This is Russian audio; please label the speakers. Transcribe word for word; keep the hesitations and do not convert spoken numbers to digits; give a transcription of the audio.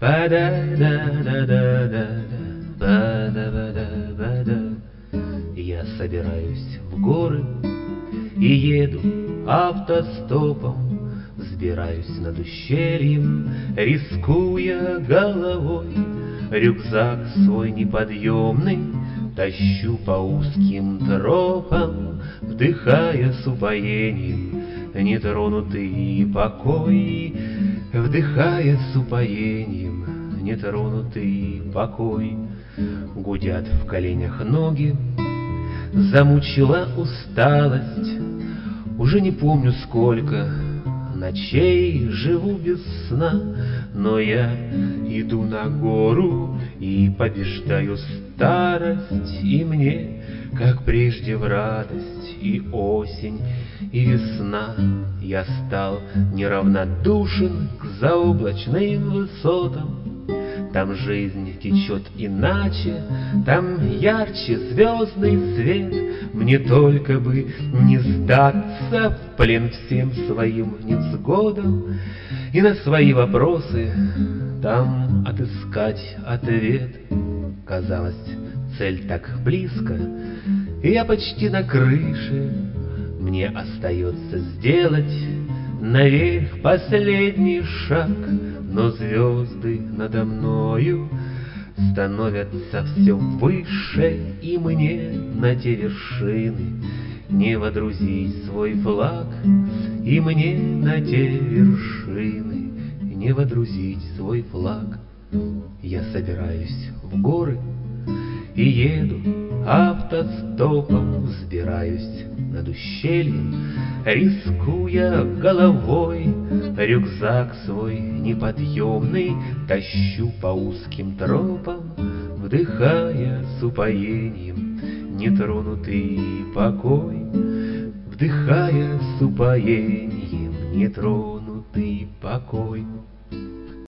Speaker 1: Ба-да-да-да-да-да, я собираюсь в горы и еду автостопом, взбираюсь над ущельем, рискуя головой. Рюкзак свой неподъемный тащу по узким тропам, вдыхая с упоением нетронутый покой, вдыхая с упоением нетронутый покой. Гудят в коленях ноги, замучила усталость. Уже не помню, сколько ночей живу без сна, но я иду на гору и побеждаю старость, и мне, как прежде, в радость и осень, и весна. Я стал неравнодушен к заоблачным высотам. Там жизнь течет иначе, там ярче звездный свет. Мне только бы не сдаться в плен всем своим невзгодам и на свои вопросы там отыскать ответ. Казалось, цель так близко, и я почти на крыше. Мне остается сделать наверх последний шаг, но звезды надо мною становятся все выше, и мне на те вершины не водрузить свой флаг, и мне на те вершины не водрузить свой флаг. Я собираюсь в горы и еду автостопом, взбираюсь над ущельем, рискуя головой. Рюкзак свой неподъемный тащу по узким тропам, вдыхая с упоением нетронутый покой, вдыхая с упоением нетронутый покой.